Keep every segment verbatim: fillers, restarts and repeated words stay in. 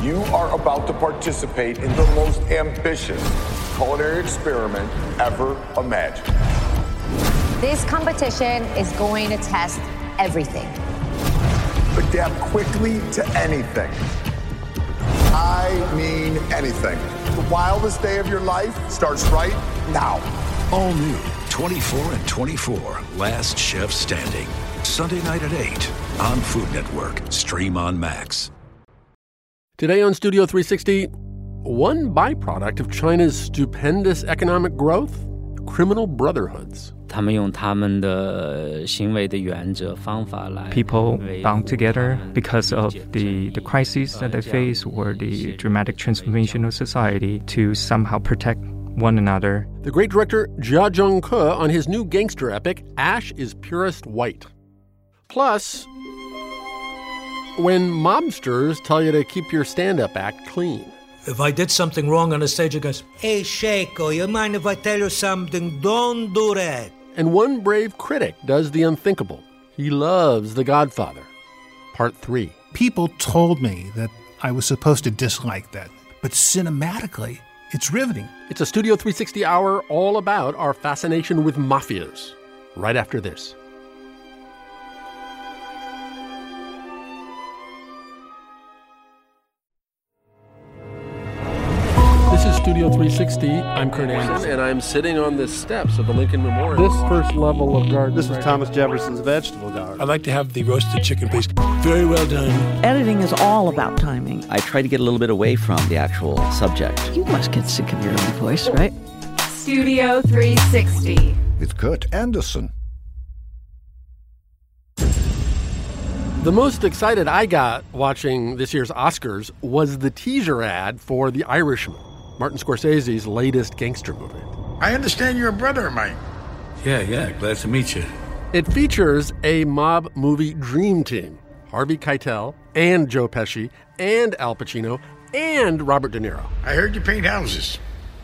You are about to participate in the most ambitious culinary experiment ever imagined. This competition is going to test everything. Adapt quickly to anything. I mean anything. The wildest day of your life starts right now. All new, twenty-four and twenty-four, Last Chef Standing. Sunday night at eight on Food Network. Stream on Max. Today on Studio three sixty, one byproduct of China's stupendous economic growth, criminal brotherhoods. People bound together because of the, the crises that they face or the dramatic transformation of society to somehow protect one another. The great director Jia Zhengke on his new gangster epic, Ash is Purest White. Plus, when mobsters tell you to keep your stand-up act clean. If I did something wrong on the stage, it goes, "Hey, Shaco, you mind if I tell you something? Don't do that." And one brave critic does the unthinkable. He loves The Godfather. Part three. People told me that I was supposed to dislike that, but cinematically, it's riveting. It's a Studio three sixty hour all about our fascination with mafias. Right after this. This is Studio three sixty. I'm Kurt Anderson, and I'm sitting on the steps of the Lincoln Memorial. This first level of garden. This is right Thomas here. Jefferson's vegetable garden. I'd like to have the roasted chicken, please. Very well done. Editing is all about timing. I try to get a little bit away from the actual subject. You must get sick of your own voice, right? Studio three sixty. With Kurt Anderson. The most excited I got watching this year's Oscars was the teaser ad for The Irishman, Martin Scorsese's latest gangster movie. I understand you're a brother of mine. Yeah, yeah, glad to meet you. It features a mob movie dream team. Harvey Keitel and Joe Pesci and Al Pacino and Robert De Niro. I heard you paint houses.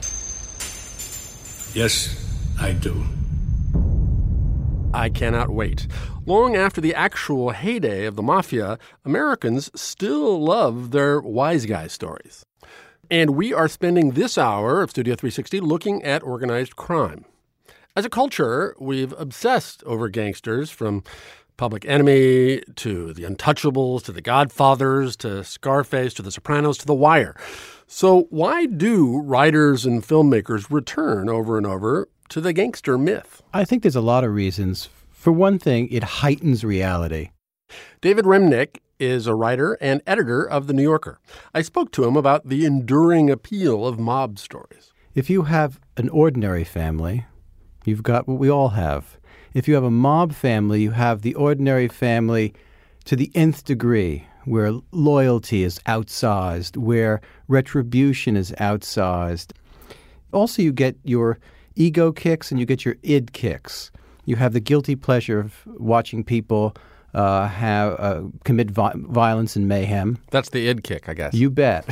Yes, I do. I cannot wait. Long after the actual heyday of the mafia, Americans still love their wise guy stories. And we are spending this hour of Studio three sixty looking at organized crime. As a culture, we've obsessed over gangsters, from Public Enemy to The Untouchables to The Godfathers to Scarface to The Sopranos to The Wire. So why do writers and filmmakers return over and over to the gangster myth? I think there's a lot of reasons. For one thing, it heightens reality. David Remnick is a writer and editor of The New Yorker. I spoke to him about the enduring appeal of mob stories. If you have an ordinary family, you've got what we all have. If you have a mob family, you have the ordinary family to the nth degree, where loyalty is outsized, where retribution is outsized. Also, you get your ego kicks and you get your id kicks. You have the guilty pleasure of watching people uh, have uh, commit vi- violence and mayhem. That's the id kick, I guess. You bet.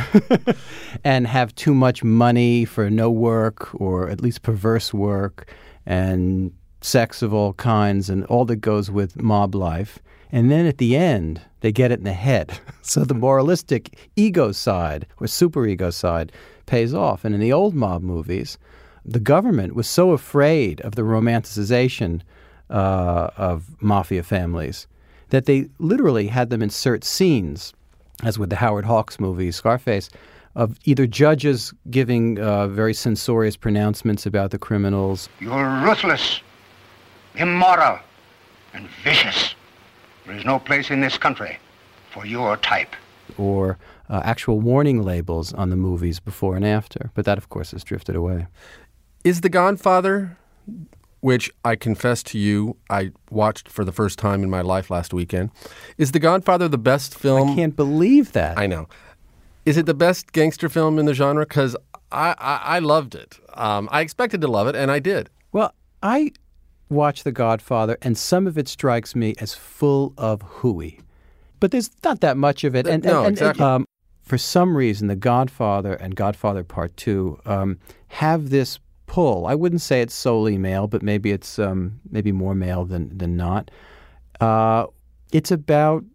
And have too much money for no work, or at least perverse work, and sex of all kinds, and all that goes with mob life. And then at the end, they get it in the head. So the moralistic ego side, or superego side, pays off. And in the old mob movies, the government was so afraid of the romanticization uh, of mafia families that they literally had them insert scenes, as with the Howard Hawks movie, Scarface, of either judges giving uh, very censorious pronouncements about the criminals. You're ruthless, immoral, and vicious. There is no place in this country for your type. Or uh, actual warning labels on the movies before and after. But that, of course, has drifted away. Is The Godfather, which I confess to you I watched for the first time in my life last weekend, is The Godfather the best film? I can't believe that. I know. Is it the best gangster film in the genre? Because I, I, I loved it. Um, I expected to love it, and I did. Well, I watched The Godfather, and some of it strikes me as full of hooey. But there's not that much of it. And, no, and, exactly. And, um, for some reason, The Godfather and Godfather Part Two um, have this pull. I wouldn't say it's solely male, but maybe it's um, maybe more male than than not. Uh, it's about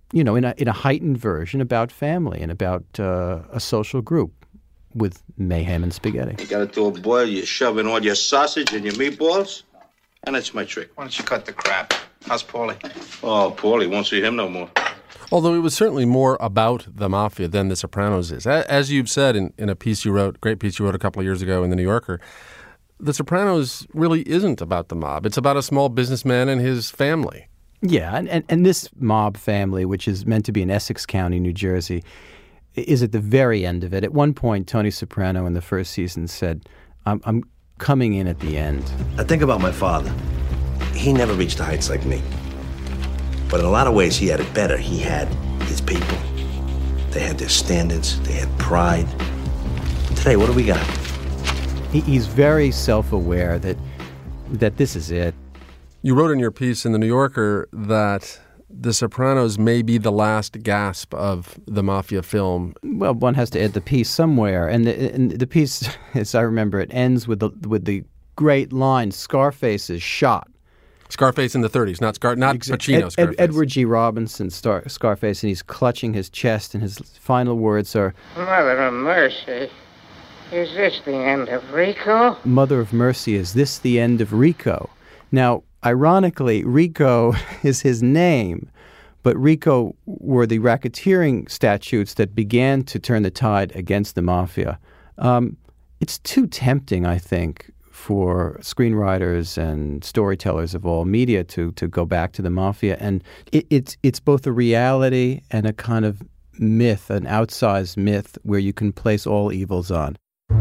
you know, in a, in a heightened version about family and about uh, a social group with mayhem and spaghetti. You got it to a boil, you shove in all your sausage and your meatballs, and that's my trick. Why don't you cut the crap? How's Paulie? Oh, Paulie, won't see him no more. Although it was certainly more about the mafia than The Sopranos is. As you've said in, in a piece you wrote, great piece you wrote a couple of years ago in The New Yorker, The Sopranos really isn't about the mob. It's about a small businessman and his family. Yeah, and, and, and this mob family, which is meant to be in Essex County, New Jersey, is at the very end of it. At one point, Tony Soprano in the first season said, I'm, I'm coming in at the end. I think about my father. He never reached the heights like me. But in a lot of ways, he had it better. He had his people. They had their standards. They had pride. Today, what do we got? He, he's very self-aware that that this is it. You wrote in your piece in The New Yorker that The Sopranos may be the last gasp of the mafia film. Well, one has to add the piece somewhere. And the, and the piece, as I remember it, ends with the, with the great line, Scarface is shot. Scarface in the thirties, not Scar, not Pacino. Ed, Scarface. Ed, Edward G. Robinson, Star, Scarface, and he's clutching his chest, and his final words are, Mother of mercy, is this the end of Rico? Mother of mercy, is this the end of Rico? Now, ironically, Rico is his name, but Rico were the racketeering statutes that began to turn the tide against the mafia. Um, it's too tempting, I think, for screenwriters and storytellers of all media to to go back to the mafia. And it, it's it's both a reality and a kind of myth, an outsized myth where you can place all evils on.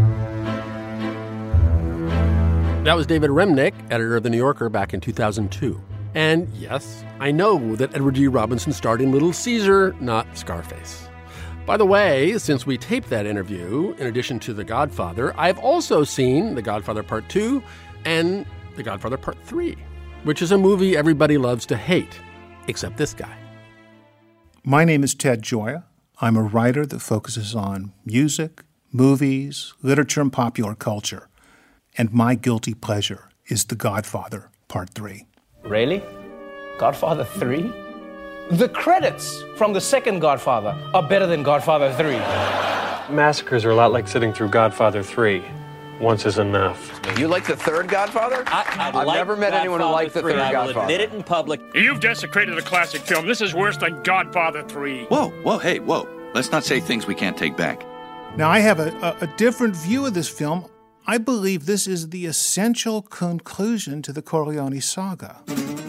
That was David Remnick, editor of The New Yorker, back in two thousand two. And yes, I know that Edward G. Robinson starred in Little Caesar, not Scarface. By the way, since we taped that interview, in addition to The Godfather, I've also seen The Godfather Part two and The Godfather Part three, which is a movie everybody loves to hate, except this guy. My name is Ted Gioia. I'm a writer that focuses on music, movies, literature, and popular culture. And my guilty pleasure is The Godfather Part three. Really? Godfather three? The credits from the second Godfather are better than Godfather three. Massacres are a lot like sitting through Godfather three. Once is enough. You like the third Godfather? I, I've like never met Godfather anyone who liked the three. third I will Godfather. admit it in public. You've desecrated a classic film. This is worse than Godfather three. Whoa, whoa, hey, whoa. Let's not say things we can't take back. Now, I have a, a, a different view of this film. I believe this is the essential conclusion to the Corleone saga.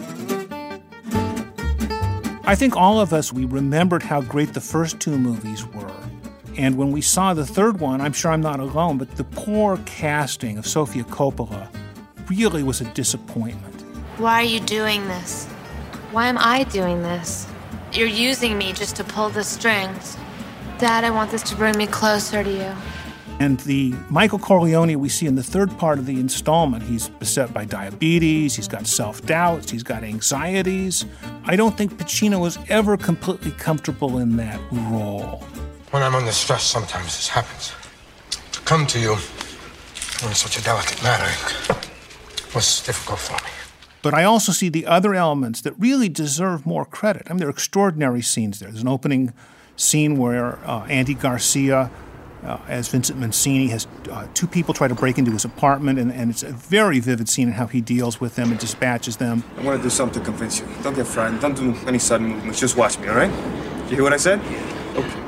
I think all of us, we remembered how great the first two movies were. And when we saw the third one, I'm sure I'm not alone, but the poor casting of Sofia Coppola really was a disappointment. Why are you doing this? Why am I doing this? You're using me just to pull the strings. Dad, I want this to bring me closer to you. And the Michael Corleone we see in the third part of the installment, he's beset by diabetes, he's got self-doubts, he's got anxieties. I don't think Pacino was ever completely comfortable in that role. When I'm under stress, sometimes this happens. To come to you on such a delicate matter was difficult for me. But I also see the other elements that really deserve more credit. I mean, there are extraordinary scenes there. There's an opening scene where uh, Andy Garcia, Uh, as Vincent Mancini, has uh, two people try to break into his apartment, and, and it's a very vivid scene in how he deals with them and dispatches them. I want to do something to convince you. Don't get frightened. Don't do any sudden movements. Just watch me, all right? Did you hear what I said? Okay.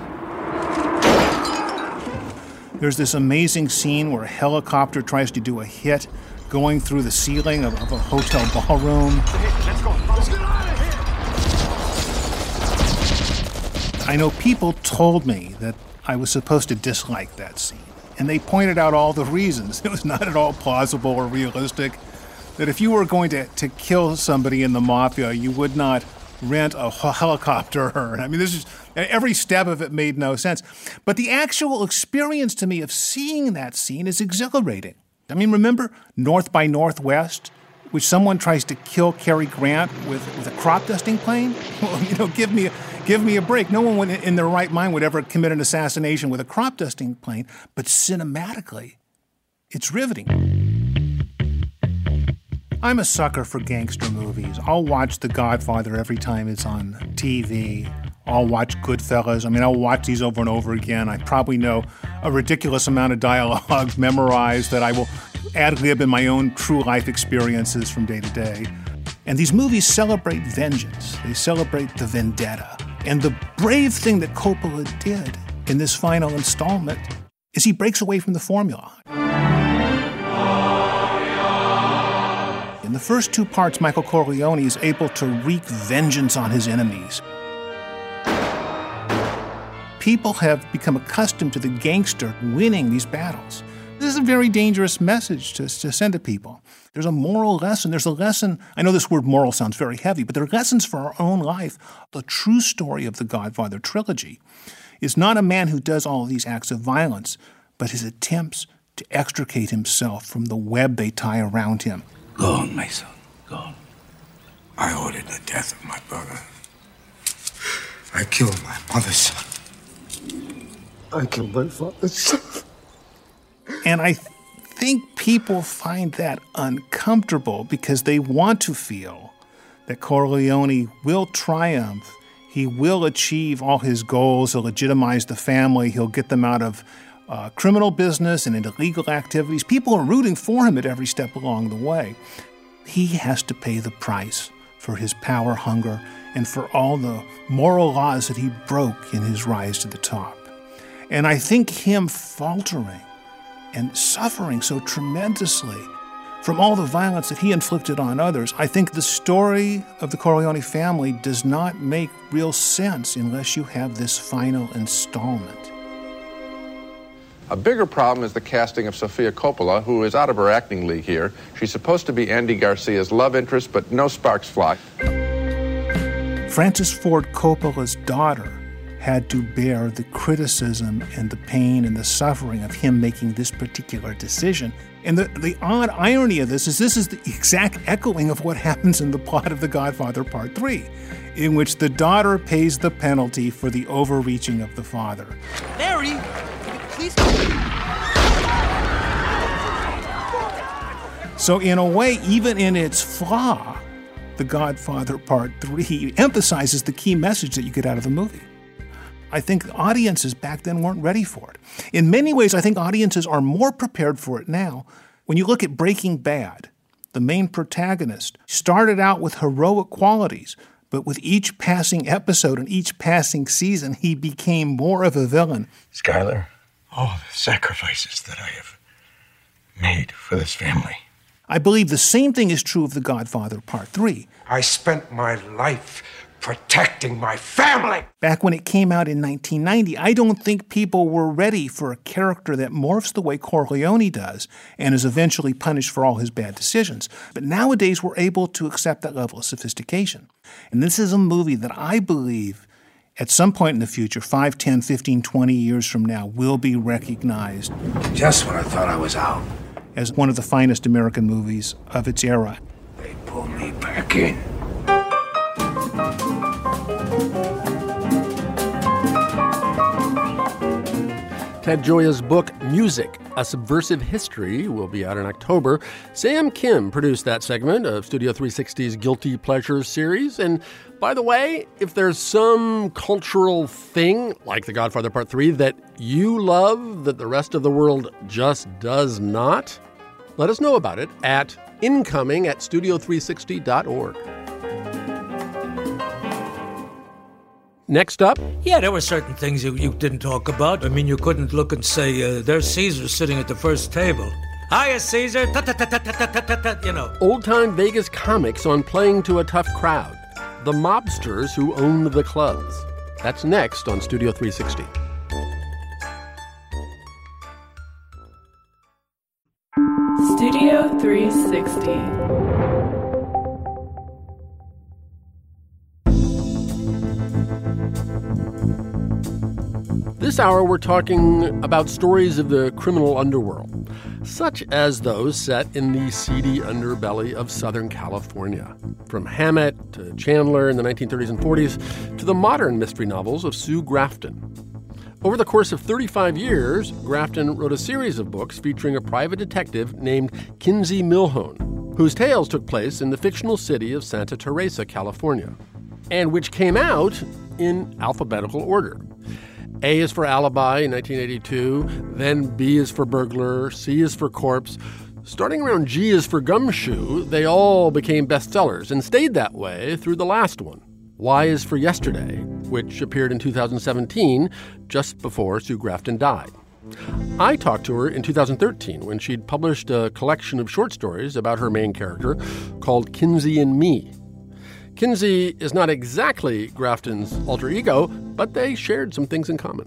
There's this amazing scene where a helicopter tries to do a hit going through the ceiling of, of a hotel ballroom. Let's go. Let's get out of here! I know people told me that I was supposed to dislike that scene. And they pointed out all the reasons. It was not at all plausible or realistic. That if you were going to, to kill somebody in the mafia, you would not rent a helicopter. I mean, this is every step of it made no sense. But the actual experience to me of seeing that scene is exhilarating. I mean, remember North by Northwest, which someone tries to kill Cary Grant with, with a crop dusting plane? Well, you know, give me a, give me a break. No one would, in their right mind would ever commit an assassination with a crop dusting plane. But cinematically, it's riveting. I'm a sucker for gangster movies. I'll watch The Godfather every time it's on T V. I'll watch Goodfellas. I mean, I'll watch these over and over again. I probably know a ridiculous amount of dialogue memorized that I will ad-lib in my own true life experiences from day to day. And these movies celebrate vengeance. They celebrate the vendetta. And the brave thing that Coppola did in this final installment is he breaks away from the formula. In the first two parts, Michael Corleone is able to wreak vengeance on his enemies. People have become accustomed to the gangster winning these battles. This is a very dangerous message to, to send to people. There's a moral lesson. There's a lesson. I know this word moral sounds very heavy, but there are lessons for our own life. The true story of the Godfather trilogy is not a man who does all of these acts of violence, but his attempts to extricate himself from the web they tie around him. Go on, my son. Go on. I ordered the death of my brother. I killed my mother's son. I killed my father's son. And I think people find that uncomfortable because they want to feel that Corleone will triumph. He will achieve all his goals. He'll legitimize the family. He'll get them out of uh, criminal business and into legal activities. People are rooting for him at every step along the way. He has to pay the price for his power hunger and for all the moral laws that he broke in his rise to the top. And I think him faltering and suffering so tremendously from all the violence that he inflicted on others, I think the story of the Corleone family does not make real sense unless you have this final installment. A bigger problem is the casting of Sofia Coppola, who is out of her acting league here. She's supposed to be Andy Garcia's love interest, but no sparks fly. Francis Ford Coppola's daughter had to bear the criticism and the pain and the suffering of him making this particular decision. And the, the odd irony of this is this is the exact echoing of what happens in the plot of The Godfather Part three, in which the daughter pays the penalty for the overreaching of the father. Mary, please. So in a way, even in its flaw, The Godfather Part three emphasizes the key message that you get out of the movie. I think audiences back then weren't ready for it. In many ways, I think audiences are more prepared for it now. When you look at Breaking Bad, the main protagonist started out with heroic qualities, but with each passing episode and each passing season, he became more of a villain. Skyler, all the sacrifices that I have made for this family. I believe the same thing is true of The Godfather Part three. I spent my life protecting my family. Back when it came out in nineteen ninety, I don't think people were ready for a character that morphs the way Corleone does and is eventually punished for all his bad decisions. But nowadays, we're able to accept that level of sophistication. And this is a movie that I believe at some point in the future, five, ten, fifteen, twenty years from now, will be recognized. Just when I thought I was out. As one of the finest American movies of its era. They pulled me back in. Ted Gioia's book, Music, A Subversive History, will be out in October. Sam Kim produced that segment of Studio three sixty's Guilty Pleasures series. And by the way, if there's some cultural thing, like The Godfather Part three, that you love that the rest of the world just does not, let us know about it at incoming at studio three sixty dot org. Next up. Yeah, there were certain things you, you didn't talk about. I mean, you couldn't look and say, uh, there's Caesar sitting at the first table. Hiya, Caesar. You know. Old-time Vegas comics on Playing to a Tough Crowd. The mobsters who owned the clubs. That's next on Studio three sixty. Studio three sixty. This hour, we're talking about stories of the criminal underworld, such as those set in the seedy underbelly of Southern California. From Hammett to Chandler in the nineteen thirties and forties to the modern mystery novels of Sue Grafton. Over the course of thirty-five years, Grafton wrote a series of books featuring a private detective named Kinsey Milhone, whose tales took place in the fictional city of Santa Teresa, California. and which came out in alphabetical order. A is for Alibi in nineteen eighty-two, then B is for Burglar, C is for Corpse. Starting around G is for Gumshoe, they all became bestsellers and stayed that way through the last one. Y is for Yesterday, which appeared in two thousand seventeen, just before Sue Grafton died. I talked to her in two thousand thirteen when she'd published a collection of short stories about her main character called Kinsey and Me. Kinsey is not exactly Grafton's alter ego, but they shared some things in common.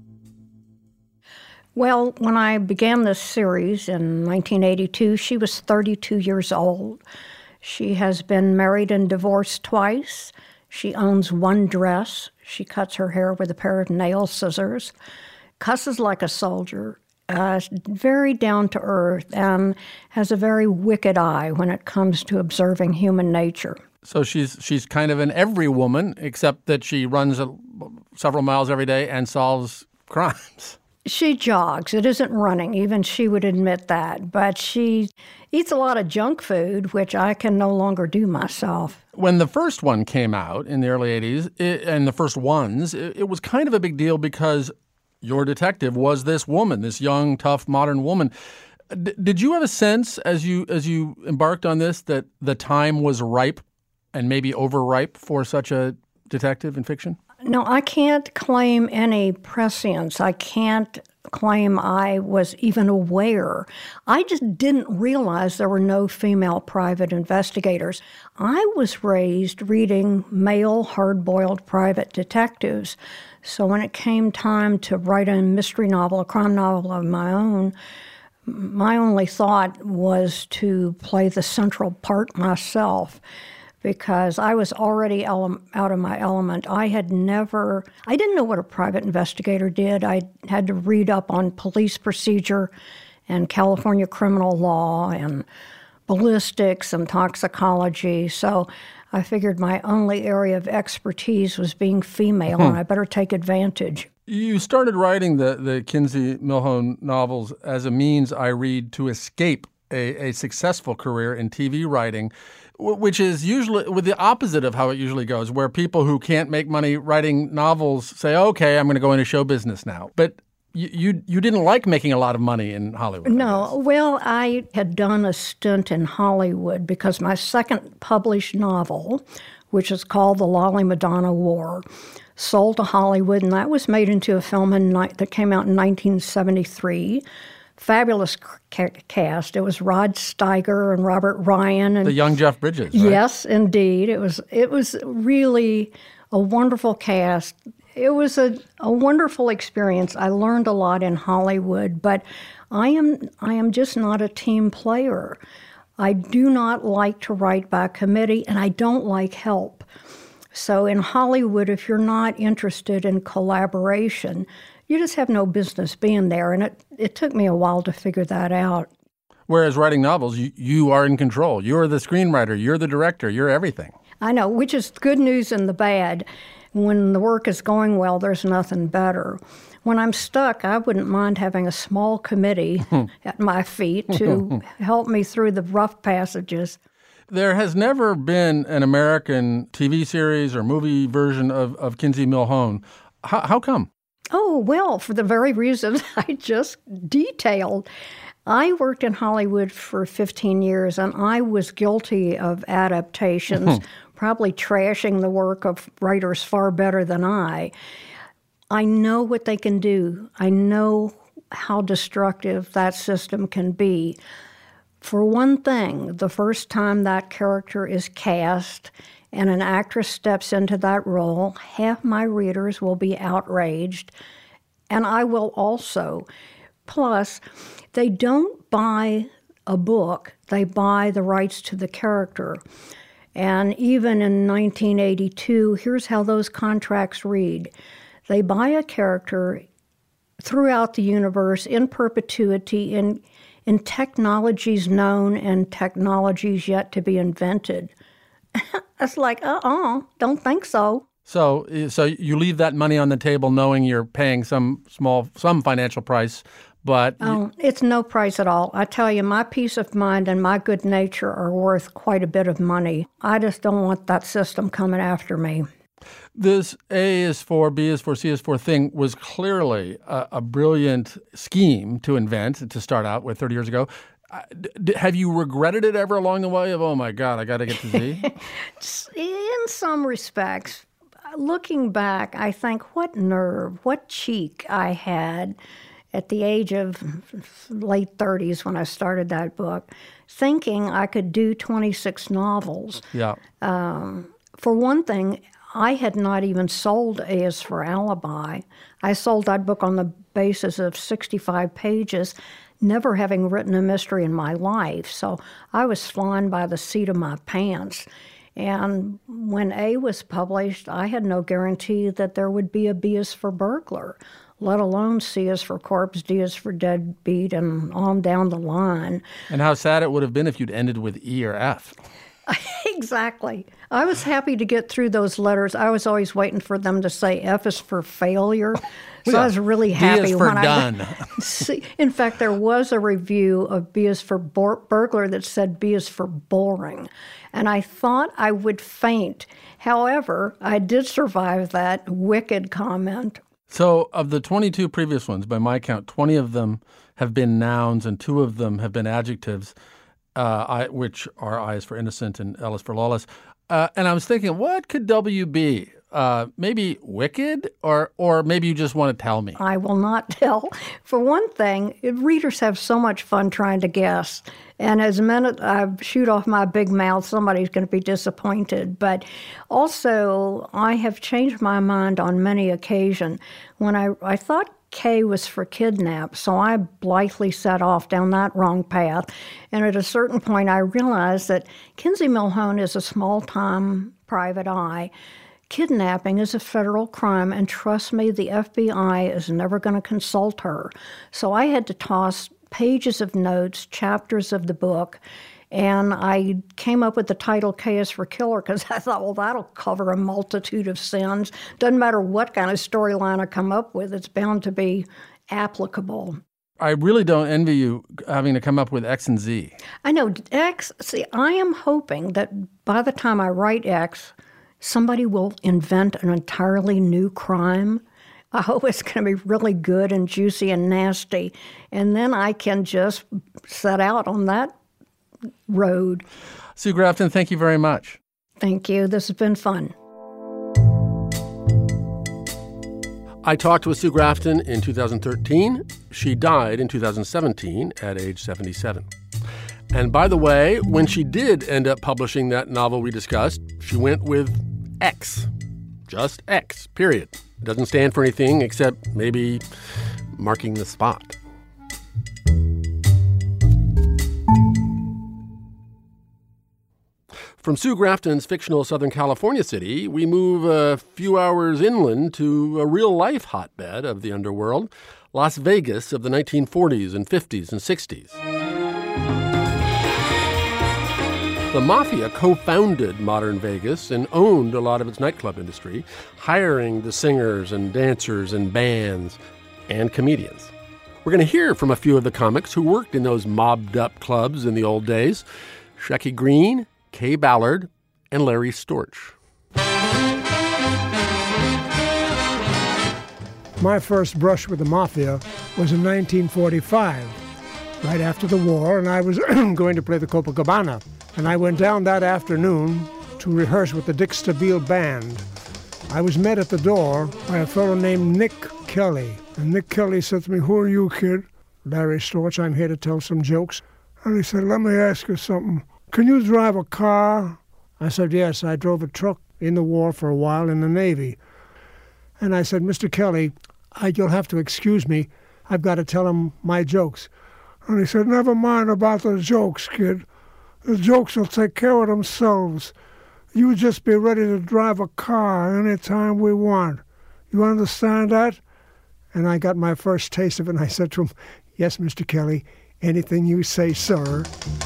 Well, when I began this series in nineteen eighty-two, she was thirty-two years old. She has been married and divorced twice. She owns one dress. She cuts her hair with a pair of nail scissors, cusses like a soldier, uh, very down to earth, and has a very wicked eye when it comes to observing human nature. So she's she's kind of an every woman, except that she runs a, several miles every day and solves crimes. She jogs. It isn't running. Even she would admit that. But she eats a lot of junk food, which I can no longer do myself. When the first one came out in the early eighties, it, and the first ones, it, it was kind of a big deal because your detective was this woman, this young, tough, modern woman. D- did you have a sense as you as you embarked on this that the time was ripe and maybe overripe for such a detective in fiction? No, I can't claim any prescience. I can't claim I was even aware. I just didn't realize there were no female private investigators. I was raised reading male hard-boiled private detectives. So when it came time to write a mystery novel, a crime novel of my own, my only thought was to play the central part myself, because I was already ele- out of my element. I had never, I didn't know what a private investigator did. I had to read up on police procedure and California criminal law and ballistics and toxicology. So I figured my only area of expertise was being female, and I better take advantage. You started writing the, the Kinsey Millhone novels as a means, I read, to escape a, a successful career in T V writing, which is usually with the opposite of how it usually goes, where people who can't make money writing novels say, okay, I'm going to go into show business now. But you, you you didn't like making a lot of money in Hollywood. No. Well, I had done a stint in Hollywood because my second published novel, which is called The Lolly Madonna War, sold to Hollywood, and that was made into a film in ni- that came out in nineteen seventy-three. Fabulous ca- cast. It was Rod Steiger and Robert Ryan. And the young Jeff Bridges, right? Yes, indeed. It was it was really a wonderful cast. It was a, a wonderful experience. I learned a lot in Hollywood, but I am I am just not a team player. I do not like to write by committee, and I don't like help. So in Hollywood, if you're not interested in collaboration, you just have no business being there, and it, it took me a while to figure that out. Whereas writing novels, you, you are in control. You're the screenwriter. You're the director. You're everything. I know, which is the good news and the bad. When the work is going well, there's nothing better. When I'm stuck, I wouldn't mind having a small committee at my feet to help me through the rough passages. There has never been an American T V series or movie version of, of Kinsey Millhone. How, how come? Oh, well, for the very reasons I just detailed. I worked in Hollywood for fifteen years, and I was guilty of adaptations, probably trashing the work of writers far better than I. I know what they can do. I know how destructive that system can be. For one thing, the first time that character is cast and an actress steps into that role, half my readers will be outraged, and I will also. Plus, they don't buy a book, they buy the rights to the character. And even in nineteen eighty-two, here's how those contracts read. They buy a character throughout the universe in perpetuity in, in technologies known and technologies yet to be invented. It's like, uh-uh, don't think so. So so you leave that money on the table knowing you're paying some small, some financial price, but... Oh, you... it's no price at all. I tell you, my peace of mind and my good nature are worth quite a bit of money. I just don't want that system coming after me. This A is for, B is for, C is for thing was clearly a, a brilliant scheme to invent, to start out with thirty years ago. Uh, d- have you regretted it ever along the way of, oh, my God, I got to get to Z? In some respects, looking back, I think what nerve, what cheek I had at the age of late thirties when I started that book, thinking I could do twenty-six novels. Yeah. Um, for one thing, I had not even sold A is for Alibi. I sold that book on the basis of sixty-five pages, never having written a mystery in my life. So I was flying by the seat of my pants. And when A was published, I had no guarantee that there would be a B is for Burglar, let alone C is for Corpse, D is for Deadbeat, and on down the line. And how sad it would have been if you'd ended with E or F. Exactly. I was happy to get through those letters. I was always waiting for them to say F is for failure. So yeah. I was really happy. B is for when done. I see. In fact, there was a review of B is for bor- Burglar that said B is for boring. And I thought I would faint. However, I did survive that wicked comment. So of the twenty-two previous ones, by my count, twenty of them have been nouns and two of them have been adjectives. Uh, I, which are I is for innocent and L is for lawless. Uh, and I was thinking, what could W be? Uh, maybe wicked? Or or maybe you just want to tell me? I will not tell. For one thing, readers have so much fun trying to guess. And as a minute I shoot off my big mouth, somebody's going to be disappointed. But also, I have changed my mind on many occasions. When I, I thought K was for kidnap, so I blithely set off down that wrong path. And at a certain point, I realized that Kinsey Milhone is a small-time private eye. Kidnapping is a federal crime, and trust me, the F B I is never going to consult her. So I had to toss pages of notes, chapters of the book, and I came up with the title K is for Killer because I thought, well, that'll cover a multitude of sins. Doesn't matter what kind of storyline I come up with, it's bound to be applicable. I really don't envy you having to come up with X and Z. I know. X, see, I am hoping that by the time I write X, somebody will invent an entirely new crime. I hope it's going to be really good and juicy and nasty. And then I can just set out on that road. Sue Grafton, thank you very much. Thank you. This has been fun. I talked with Sue Grafton in two thousand thirteen. She died in two thousand seventeen at age seventy-seven. And by the way, when she did end up publishing that novel we discussed, she went with X. Just X, period. It doesn't stand for anything except maybe marking the spot. From Sue Grafton's fictional Southern California city, we move a few hours inland to a real-life hotbed of the underworld, Las Vegas of the nineteen forties and fifties and sixties. The Mafia co-founded modern Vegas and owned a lot of its nightclub industry, hiring the singers and dancers and bands and comedians. We're going to hear from a few of the comics who worked in those mobbed-up clubs in the old days. Shecky Green, Kay Ballard, and Larry Storch. My first brush with the Mafia was in nineteen forty-five, right after the war, and I was going to play the Copacabana. And I went down that afternoon to rehearse with the Dick Stabile Band. I was met at the door by a fellow named Nick Kelly. And Nick Kelly said to me, "Who are you, kid?" "Larry Storch, I'm here to tell some jokes." And he said, "Let me ask you something. Can you drive a car?" I said, "Yes, I drove a truck in the war for a while in the Navy." And I said, "Mister Kelly, I, you'll have to excuse me. I've got to tell him my jokes." And he said, "Never mind about the jokes, kid. The jokes will take care of themselves. You just be ready to drive a car any time we want. You understand that?" And I got my first taste of it, and I said to him, "Yes, Mister Kelly, anything you say, sir."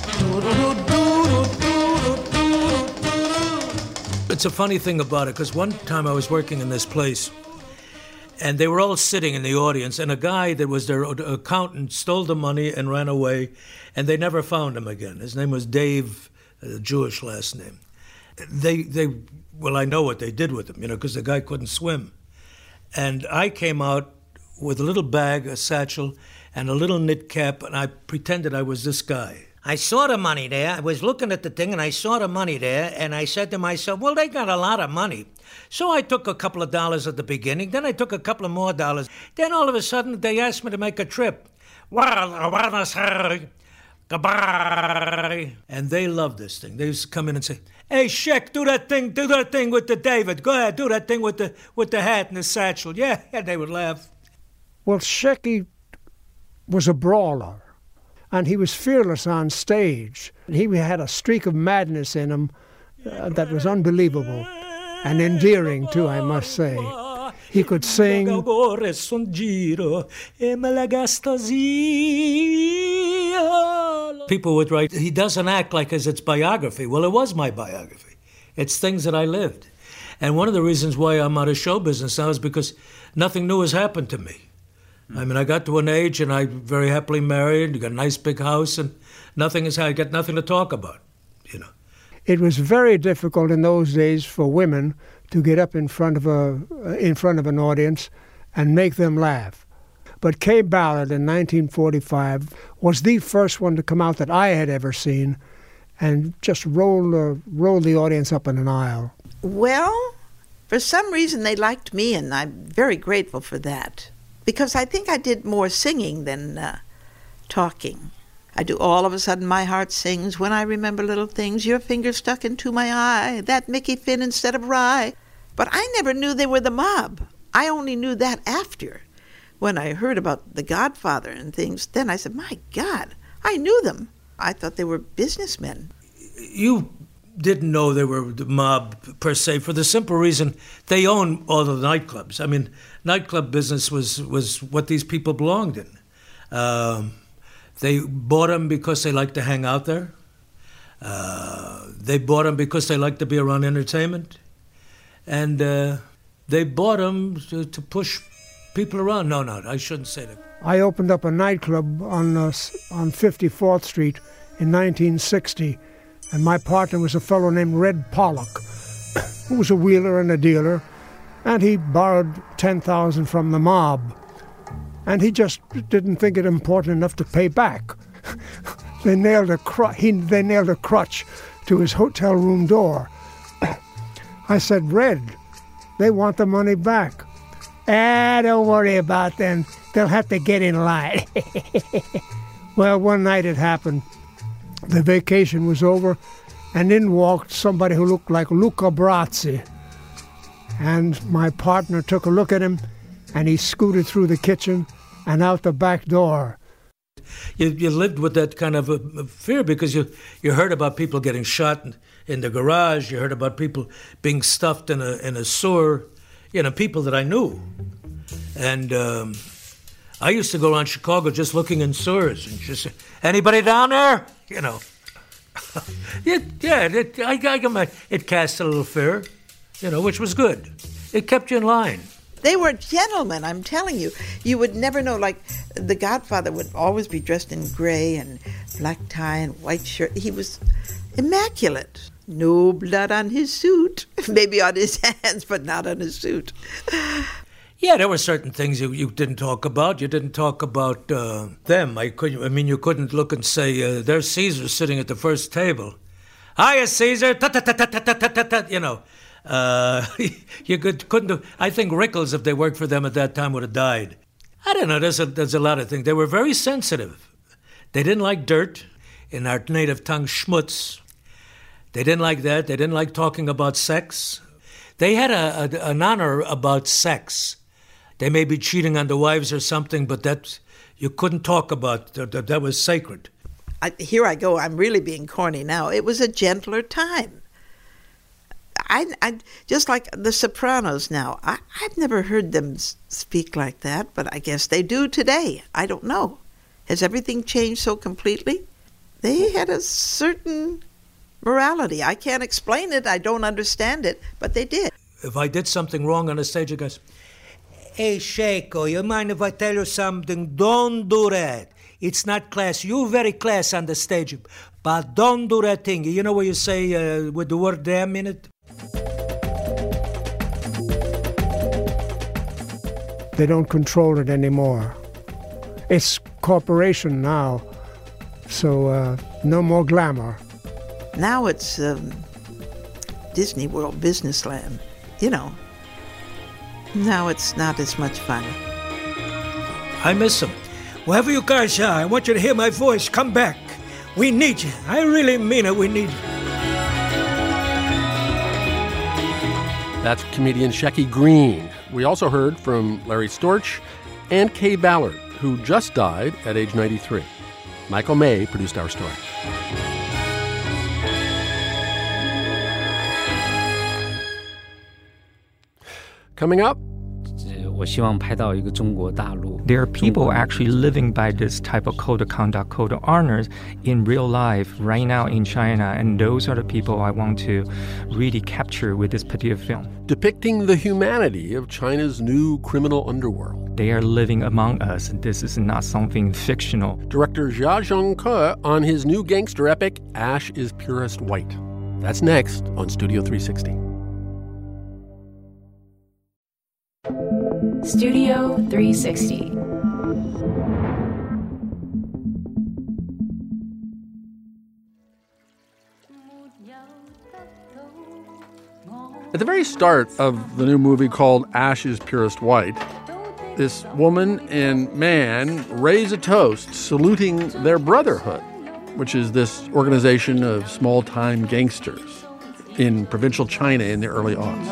It's a funny thing about it, because one time I was working in this place, and they were all sitting in the audience, and a guy that was their accountant stole the money and ran away, and they never found him again. His name was Dave, a Jewish last name. they, they, well, I know what they did with him, you know, because the guy couldn't swim. And I came out with a little bag, a satchel, and a little knit cap, and I pretended I was this guy. I saw the money there. I was looking at the thing, and I saw the money there, and I said to myself, well, they got a lot of money. So I took a couple of dollars at the beginning, then I took a couple of more dollars. Then all of a sudden, they asked me to make a trip. And they loved this thing. They used to come in and say, hey, Sheck, do that thing, do that thing with the David. Go ahead, do that thing with the with the hat and the satchel. Yeah, yeah, they would laugh. Well, Shecky was a brawler, and he was fearless on stage. He had a streak of madness in him uh, that was unbelievable and endearing, too, I must say. He could sing. People would write, he doesn't act like as it's biography. Well, it was my biography. It's things that I lived. And one of the reasons why I'm out of show business now is because nothing new has happened to me. I mean, I got to an age and I'm very happily married, got a nice big house, and nothing is, I got nothing to talk about, you know. It was very difficult in those days for women to get up in front of a in front of an audience and make them laugh. But Kay Ballard in nineteen forty-five was the first one to come out that I had ever seen and just roll, uh, roll the audience up in an aisle. Well, for some reason they liked me, and I'm very grateful for that. Because I think I did more singing than uh, talking. I do All of a Sudden My Heart Sings, When I Remember Little Things, Your Finger Stuck Into My Eye, That Mickey Finn Instead of Rye. But I never knew they were the mob. I only knew that after. When I heard about The Godfather and things, then I said, my God, I knew them. I thought they were businessmen. You didn't know they were the mob per se for the simple reason they own all the nightclubs. I mean, nightclub business was, was what these people belonged in. Um, they bought them because they liked to hang out there. Uh, they bought them because they liked to be around entertainment. And uh, they bought them to, to push people around. No, no, I shouldn't say that. I opened up a nightclub on uh, on fifty-fourth Street in nineteen sixty. And my partner was a fellow named Red Pollock, who was a wheeler and a dealer, and he borrowed ten thousand dollars from the mob. And he just didn't think it important enough to pay back. They nailed a cru- he, they nailed a crutch to his hotel room door. I said, Red, they want the money back. Ah, don't worry about them. They'll have to get in line. Well, one night it happened. The vacation was over, and in walked somebody who looked like Luca Brasi. And my partner took a look at him, and he scooted through the kitchen and out the back door. You, you lived with that kind of a, a fear because you, you heard about people getting shot in, in the garage. You heard about people being stuffed in a in a sewer. You know, people that I knew. And um, I used to go around Chicago just looking in sewers and just say, anybody down there? You know. it, yeah, it, I, I, it cast a little fear, you know, which was good. It kept you in line. They were gentlemen, I'm telling you. You would never know, like, the Godfather would always be dressed in gray and black tie and white shirt. He was immaculate. No blood on his suit. Maybe on his hands, but not on his suit. Yeah, there were certain things you, you didn't talk about. You didn't talk about uh, them. I couldn't. I mean, you couldn't look and say, uh, there's Caesar sitting at the first table. Hiya, Caesar. You know. Uh, you could, couldn't have, I think Rickles, if they worked for them at that time, would have died. I don't know, there's a, there's a lot of things. They were very sensitive. They didn't like dirt, in our native tongue, schmutz. They didn't like that. They didn't like talking about sex. They had a, a, an honor about sex. They may be cheating on the wives or something, but that you couldn't talk about. That, that was sacred. I, here I go. I'm really being corny now. It was a gentler time. I, I just like the Sopranos now. I, I've never heard them speak like that, but I guess they do today. I don't know. Has everything changed so completely? They had a certain morality. I can't explain it. I don't understand it, but they did. If I did something wrong on the stage, I guess, hey, Shaco, you mind if I tell you something? Don't do that. It's not class. You're very class on the stage, but don't do that thing. You know what you say uh, with the word damn in it? They don't control it anymore. It's corporation now, so uh, no more glamour. Now it's um, Disney World Businessland, you know. Now it's not as much fun. I miss them. Wherever you guys are, I want you to hear my voice. Come back. We need you. I really mean it. We need you. That's comedian Shecky Green. We also heard from Larry Storch and Kay Ballard, who just died at age ninety-three. Michael May produced our story. Coming up, there are people actually living by this type of code of conduct, code of honors in real life right now in China, and those are the people I want to really capture with this particular film. Depicting the humanity of China's new criminal underworld. They are living among us. This is not something fictional. Director Jia Zhangke on his new gangster epic, Ash is Purest White. That's next on Studio three sixty. Studio three sixty. At the very start of the new movie called Ash is Purest White, this woman and man raise a toast saluting their brotherhood, which is this organization of small-time gangsters in provincial China in the early aughts.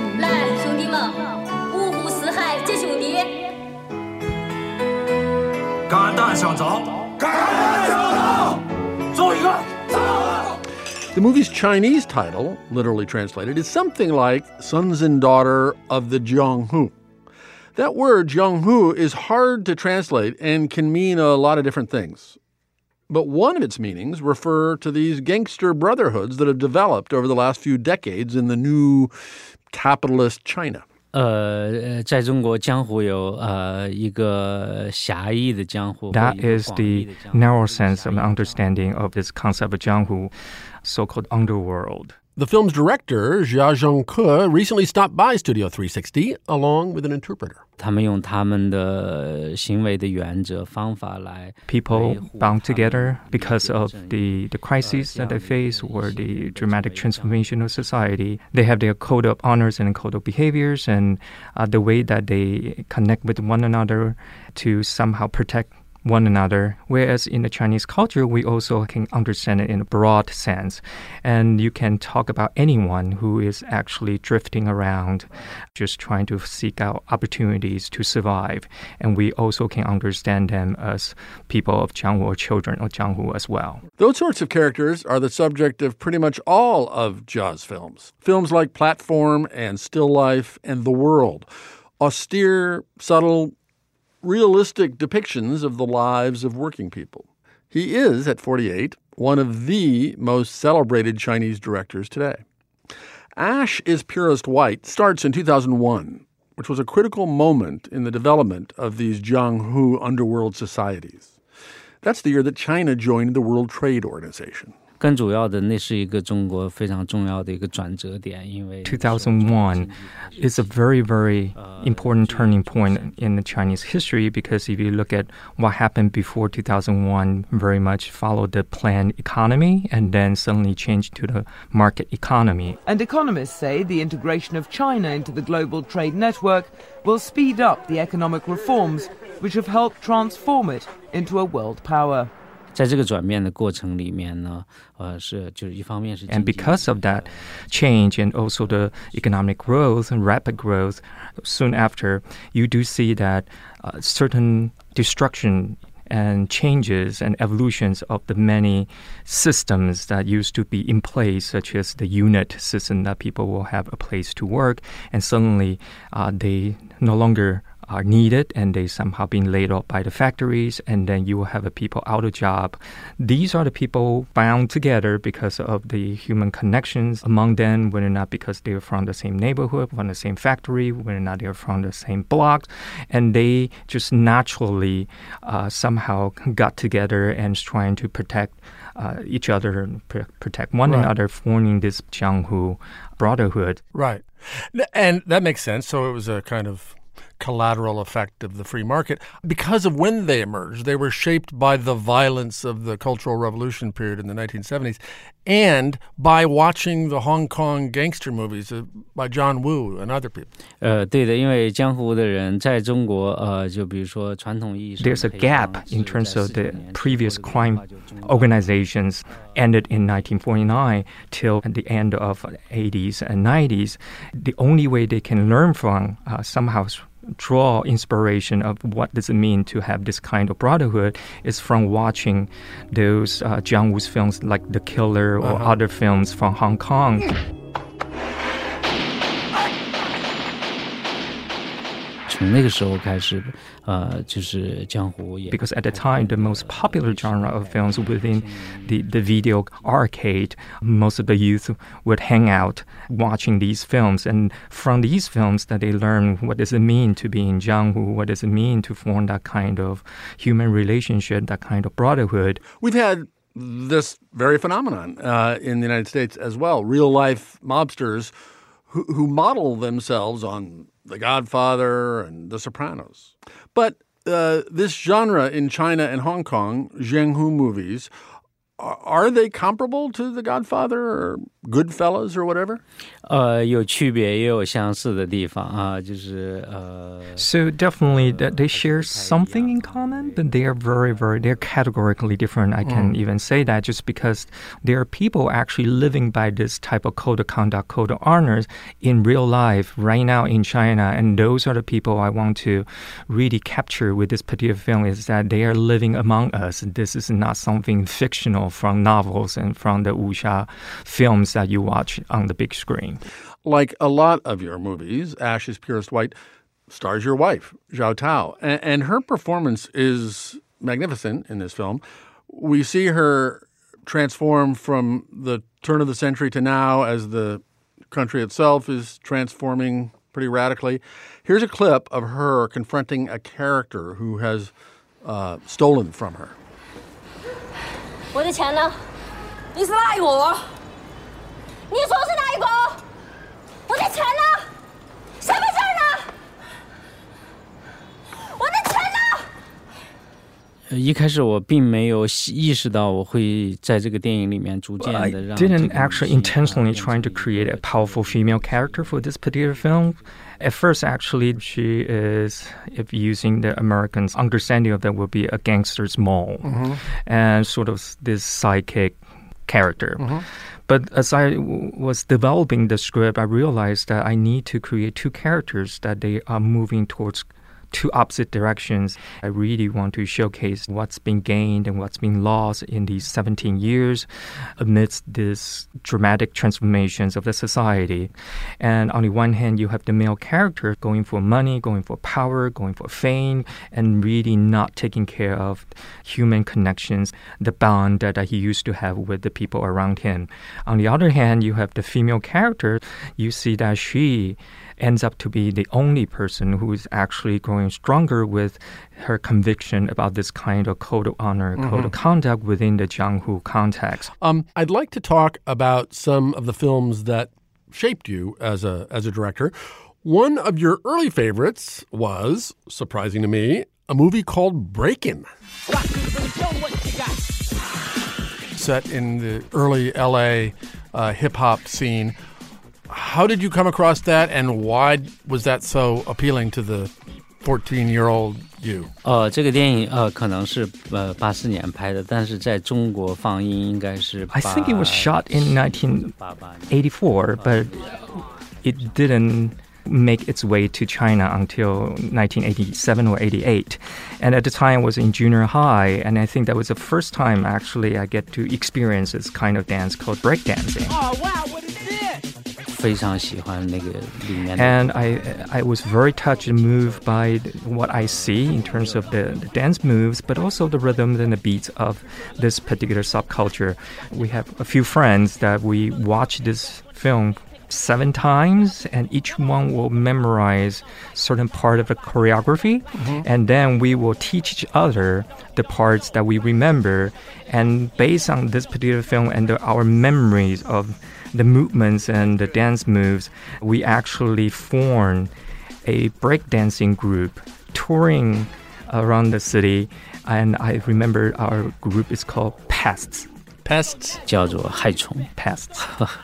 The movie's Chinese title, literally translated, is something like Sons and Daughter of the Jianghu. That word, Jianghu, is hard to translate and can mean a lot of different things. But one of its meanings refer to these gangster brotherhoods that have developed over the last few decades in the new capitalist China. 呃，在中国江湖有呃一个狭义的江湖。That is the narrow sense of understanding of this concept of jianghu, so-called underworld. The film's director, Jia Zhangke, recently stopped by Studio three sixty along with an interpreter. 他们用他们的行为的原则方法来 People bound together because of the, the crises that they face or the dramatic transformation of society. They have their code of honors and code of behaviors and uh, the way that they connect with one another to somehow protect one another, whereas in the Chinese culture, we also can understand it in a broad sense. And you can talk about anyone who is actually drifting around, just trying to seek out opportunities to survive. And we also can understand them as people of Jianghu or children of Jianghu as well. Those sorts of characters are the subject of pretty much all of Jia's films. Films like Platform and Still Life and The World. Austere, subtle, realistic depictions of the lives of working people. He is, at forty-eight, one of the most celebrated Chinese directors today. Ash is Purest White starts in two thousand one, which was a critical moment in the development of these Jianghu underworld societies. That's the year that China joined the World Trade Organization. 更主要的那是一个中国非常重要的一个转折点，因为 two thousand one is a very, very important turning point in the Chinese history because if you look at what happened before two thousand one, very much followed the planned economy and then suddenly changed to the market economy. And economists say the integration of China into the global trade network will speed up the economic reforms which have helped transform it into a world power. 在这个转变的过程里面呢，呃，是就是一方面是 And because of that change and also the economic growth and rapid growth, soon after, you do see that uh, certain destruction and changes and evolutions of the many systems that used to be in place, such as the unit system that people will have a place to work, and suddenly uh, they no longer are needed and they somehow being laid off by the factories, and then you will have a people out of job. These are the people bound together because of the human connections among them, whether or not because they're from the same neighborhood, from the same factory, whether or not they're from the same block, and they just naturally uh, somehow got together and trying to protect uh, each other and pr- protect one right. another, forming this Jianghu brotherhood. Right. And that makes sense. So it was a kind of collateral effect of the free market. Because of when they emerged, they were shaped by the violence of the Cultural Revolution period in the nineteen seventies and by watching the Hong Kong gangster movies uh, by John Woo and other people. 呃，对的，因为江湖的人在中国，呃，就比如说传统意义上 There's a gap in terms of the previous crime organizations ended in nineteen forty-nine till the end of eighties and nineties. The only way they can learn from uh, somehow draw inspiration of what does it mean to have this kind of brotherhood is from watching those uh, Jiang Wu's films like The Killer or uh-huh. other films from Hong Kong. Because at the time, the most popular genre of films within the, the video arcade, most of the youth would hang out watching these films. And from these films that they learn what does it mean to be in Jianghu, what does it mean to form that kind of human relationship, that kind of brotherhood. We've had this very phenomenon uh, in the United States as well, real-life mobsters who, who model themselves on The Godfather and The Sopranos. But uh, this genre in China and Hong Kong, Jianghu movies, are, are they comparable to The Godfather or Goodfellas or whatever? 呃，有区别也有相似的地方啊，就是呃。 So definitely that they share something in common, but they are very, very, they're categorically different. I can mm. even say that just because there are people actually living by this type of code of conduct, code of honors in real life right now in China, and those are the people I want to really capture with this particular film is that they are living among us. This is not something fictional from novels and from the wuxia films that you watch on the big screen. Like a lot of your movies, Ash is Purest White stars your wife, Zhao Tao, and, and her performance is magnificent in this film. We see her transform from the turn of the century to now as the country itself is transforming pretty radically. Here's a clip of her confronting a character who has uh, stolen from her. 我的钱呢？你是哪一个？你说是哪一个？我的钱呢？身份证呢？我的钱呢？ 一开始我并没有意识到我会在这个电影里面逐渐的让 I didn't actually intentionally trying to create a powerful female character for this particular film. At first, actually, she is, if using the Americans' understanding of that, would be a gangster's mole mm-hmm. and sort of this psychic character. Mm-hmm. But as I w- was developing the script, I realized that I need to create two characters that they are moving towards two opposite directions. I really want to showcase what's been gained and what's been lost in these seventeen years amidst these dramatic transformations of the society. And on the one hand, you have the male character going for money, going for power, going for fame, and really not taking care of human connections, the bond that he used to have with the people around him. On the other hand, you have the female character. You see that she ends up to be the only person who is actually growing stronger with her conviction about this kind of code of honor, mm-hmm. code of conduct within the Jianghu context. Um, I'd like to talk about some of the films that shaped you as a as a director. One of your early favorites was, surprising to me, a movie called Breakin'. Set in the early L A uh, hip-hop scene. How did you come across that, and why was that so appealing to the fourteen-year-old you? 呃，这个电影呃可能是呃八四年拍的，但是在中国放映应该是 I think it was shot in nineteen eighty-four, but it didn't make its way to China until nineteen eighty-seven or eighty-eight. And at the time I was in junior high, and I think that was the first time actually I get to experience this kind of dance called breakdancing. Oh, wow, what is this? 非常喜欢那个里面的。 And I I was very touched and moved by what I see in terms of the, the dance moves, but also the rhythms and the beats of this particular subculture. We have a few friends that we watch this film seven times, and each one will memorize certain part of the choreography, mm-hmm. and then we will teach each other the parts that we remember. And based on this particular film and the, our memories of the movements and the dance moves, we actually formed a breakdancing group touring around the city. And I remember our group is called Pests. Pests? 叫做害虫 Pests.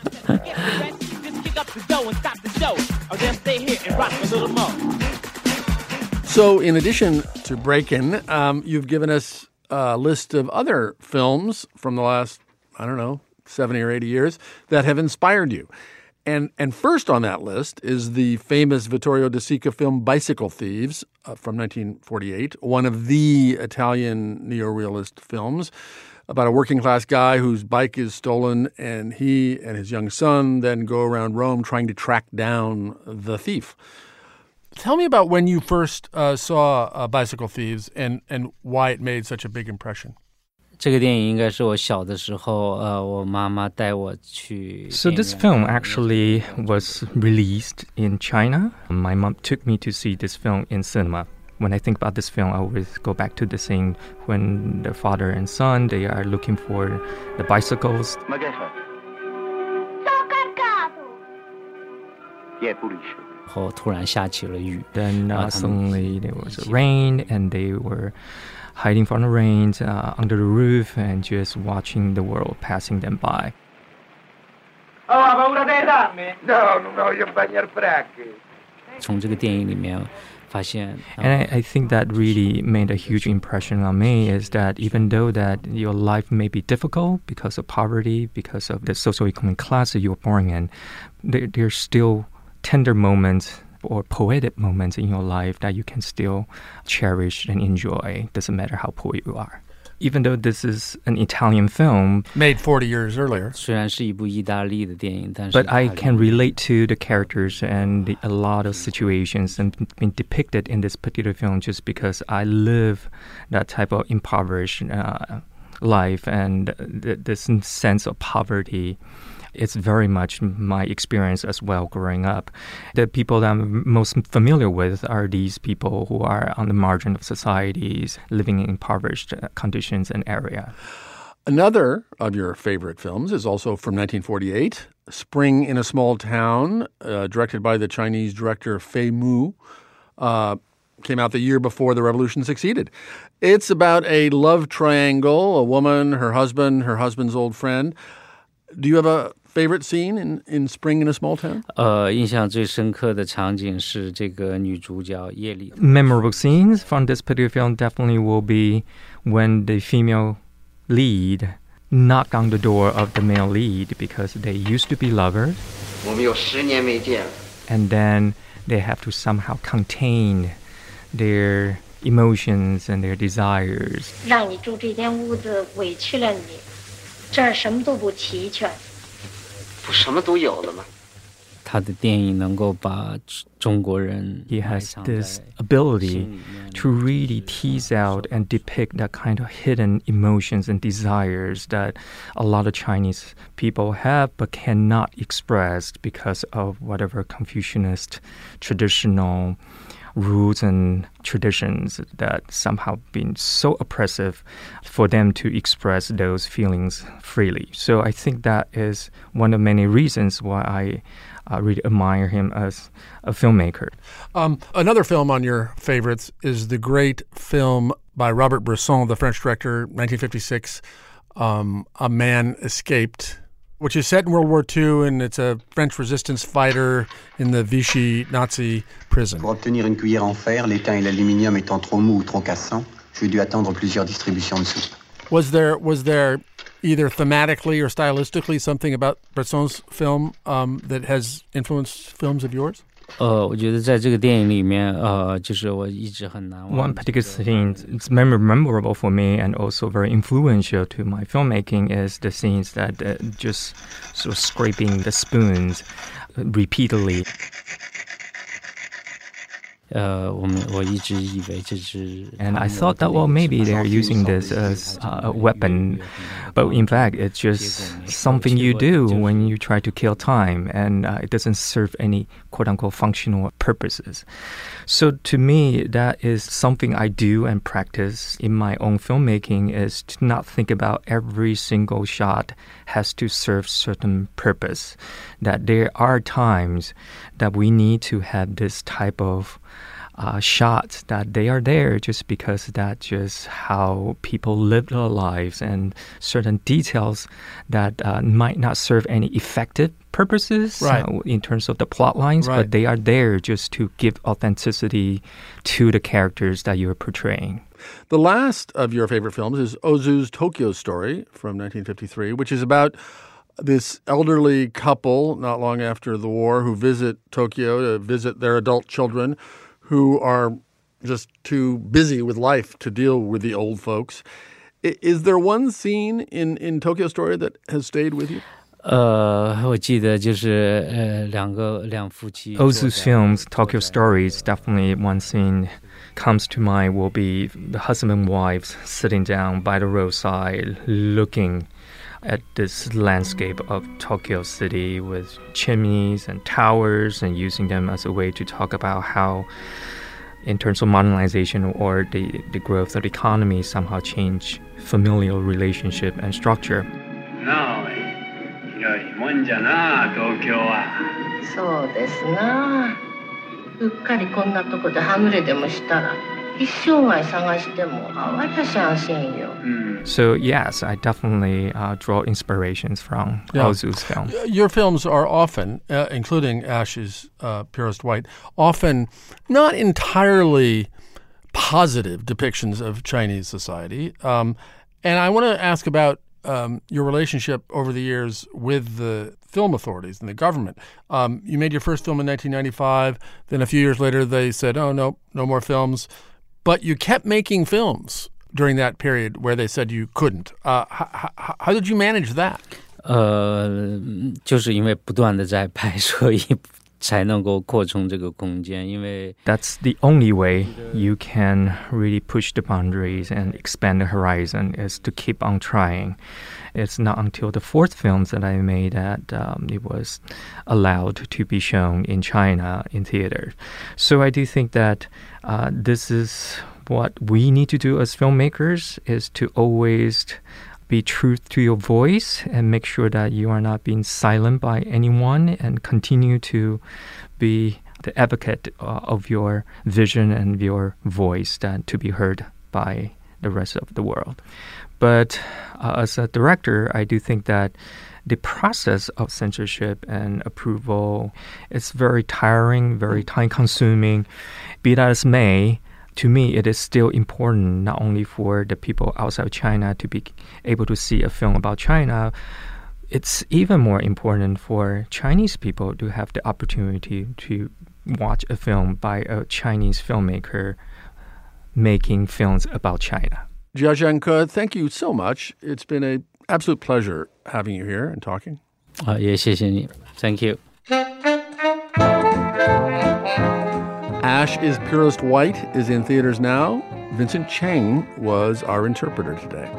So, in addition to Breakin', um, you've given us a list of other films from the last, I don't know, seventy or eighty years that have inspired you. And and first on that list is the famous Vittorio De Sica film Bicycle Thieves uh, from nineteen forty-eight, one of the Italian neorealist films about a working-class guy whose bike is stolen, and he and his young son then go around Rome trying to track down the thief. Tell me about when you first uh, saw uh, Bicycle Thieves and, and why it made such a big impression. 这个电影应该是我小的时候，呃，我妈妈带我去。 So this film actually was released in China. My mom took me to see this film in cinema. When I think about this film, I always go back to the scene when the father and son, they are looking for the bicycles. Then uh, suddenly there was a rain, and they were hiding from the rain uh, under the roof and just watching the world passing them by. Oh, ha paura delle dame? No, non voglio bagnar fracche. 从这个电影里面发现 And I, I think that really made a huge impression on me is that even though that your life may be difficult because of poverty, because of the socioeconomic class that you're born in, there, there's still tender moments or poetic moments in your life that you can still cherish and enjoy. Doesn't matter how poor you are. Even though this is an Italian film, made forty years earlier, 虽然是一部意大利的电影，但是 but I can relate to the characters and the, a lot of situations and been depicted in this particular film just because I live that type of impoverished uh, life and th- this sense of poverty. It's very much my experience as well growing up. The people that I'm most familiar with are these people who are on the margin of societies, living in impoverished conditions and area. Another of your favorite films is also from nineteen forty-eight, Spring in a Small Town, uh, directed by the Chinese director Fei Mu. Uh, came out the year before the revolution succeeded. It's about a love triangle, a woman, her husband, her husband's old friend. Do you have a favorite scene in, in Spring in a Small Town? 呃，印象最深刻的场景是这个女主角叶莉。 Memorable scenes from this particular film definitely will be when the female lead knock on the door of the male lead because they used to be lovers. 我们有十年没见了。 And then they have to somehow contain their emotions and their desires. 让你住这间屋子委屈了你，这儿什么都不齐全。 不什么都有了吗？ 他的电影能够把中国人 He has this ability to really tease out and depict that kind of hidden emotions and desires that a lot of Chinese people have but cannot express because of whatever Confucianist traditional rules and traditions that somehow been so oppressive for them to express those feelings freely. So I think that is one of many reasons why I uh, really admire him as a filmmaker. Um, another film on your favorites is the great film by Robert Bresson, the French director, nineteen fifty-six, um, A Man Escaped, which is set in World War Two, and it's a French resistance fighter in the Vichy Nazi prison. Pour obtenir une cuillère en fer, l'étain et l'aluminium étant trop mous ou trop cassants, j'ai dû attendre plusieurs distributions de soupe. Was there was there either thematically or stylistically something about Bresson's film um, that has influenced films of yours? 呃，我觉得在这个电影里面，呃，就是我一直很难忘。 One particular scene it's memorable for me and also very influential to my filmmaking is the scenes that uh, just sort of scraping the spoons. repeatedly. Uh, and I thought that, well, maybe they're using this as a weapon, but in fact, it's just something you do when you try to kill time, and uh, it doesn't serve any quote-unquote functional purposes. So to me, that is something I do and practice in my own filmmaking, is to not think about every single shot has to serve certain purpose, that there are times that we need to have this type of Uh, shots that they are there just because that's just how people live their lives, and certain details that uh, might not serve any effective purposes right. uh, in terms of the plot lines, right. but they are there just to give authenticity to the characters that you're portraying. The last of your favorite films is Ozu's Tokyo Story from nineteen fifty-three, which is about this elderly couple not long after the war who visit Tokyo to visit their adult children, who are just too busy with life to deal with the old folks. Is there one scene in, in Tokyo Story that has stayed with you? Uh, Ozu's films, Tokyo Stories, definitely one scene comes to mind will be the husband and wives sitting down by the roadside looking at this landscape of Tokyo City with chimneys and towers, and using them as a way to talk about how, in terms of modernization or the, the growth of the economy, somehow change familial relationship and structure. No, そうですな。うっかりこんなとこではぐれでもしたら。 So yes, I definitely uh, draw inspirations from yeah. Ozu's film. Your films are often, uh, including Ash's uh, Purest White, often not entirely positive depictions of Chinese society. Um, and I want to ask about um, your relationship over the years with the film authorities and the government. Um, you made your first film in nineteen ninety-five. Then a few years later, they said, oh, no, no more films. But you kept making films during that period where they said you couldn't. Uh, how, how did you manage that? 呃，就是因为不断的在拍，所以才能够扩充这个空间。因为 That's the only way you can really push the boundaries and expand the horizon, is to keep on trying. It's not until the fourth films that I made that um, it was allowed to be shown in China in theater. So I do think that uh, this is what we need to do as filmmakers, is to always be true to your voice and make sure that you are not being silent by anyone, and continue to be the advocate uh, of your vision and your voice that to be heard by the rest of the world. But uh, as a director, I do think that the process of censorship and approval is very tiring, very time-consuming. Be that as may, to me, it is still important not only for the people outside of China to be able to see a film about China. It's even more important for Chinese people to have the opportunity to watch a film by a Chinese filmmaker making films about China. Jia Zheng, thank you so much. It's been an absolute pleasure having you here and talking. Uh, 也谢谢你. Thank you. Ash is Purest White is in theaters now. Vincent Cheng was our interpreter today.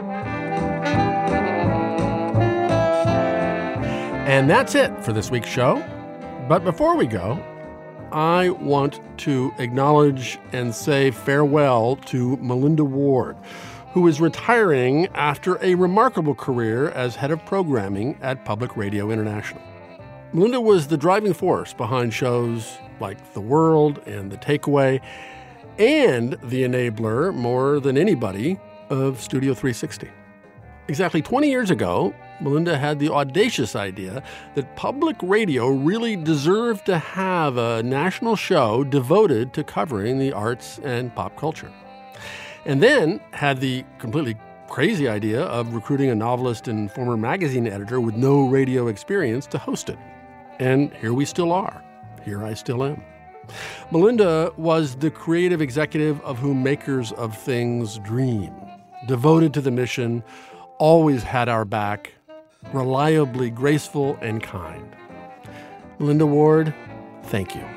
And that's it for this week's show. But before we go, I want to acknowledge and say farewell to Melinda Ward, who is retiring after a remarkable career as head of programming at Public Radio International. Melinda was the driving force behind shows like The World and The Takeaway, and the enabler, more than anybody, of Studio three sixty. Exactly twenty years ago, Melinda had the audacious idea that public radio really deserved to have a national show devoted to covering the arts and pop culture. And then had the completely crazy idea of recruiting a novelist and former magazine editor with no radio experience to host it. And here we still are. Here I still am. Melinda was the creative executive of whom makers of things dream, devoted to the mission, always had our back, reliably graceful and kind. Linda Ward, thank you.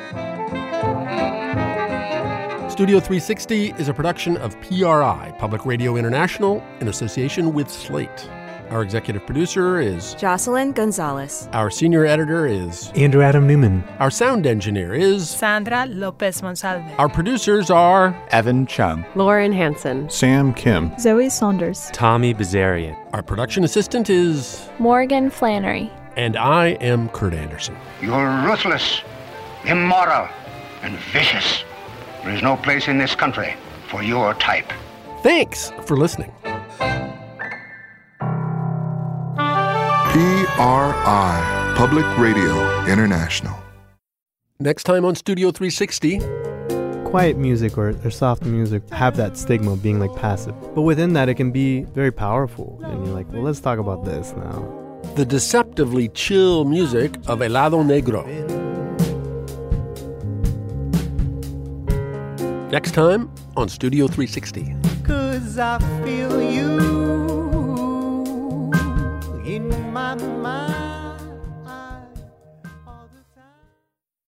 Studio three sixty is a production of P R I, Public Radio International, in association with Slate. Our executive producer is Jocelyn Gonzalez. Our senior editor is Andrew Adam Newman. Our sound engineer is Sandra Lopez Monsalve. Our producers are Evan Chung, Lauren Hansen, Sam Kim, Zoe Saunders, Tommy Bazarian. Our production assistant is Morgan Flannery. And I am Kurt Anderson. You're ruthless, immoral, and vicious. There is no place in this country for your type. Thanks for listening. P R I, Public Radio International. Next time on Studio three sixty. Quiet music or, or soft music have that stigma of being like passive. But within that, it can be very powerful. And you're like, well, let's talk about this now. The deceptively chill music of Helado Negro. Next time on Studio three sixty. 'Cause I feel you in my mind.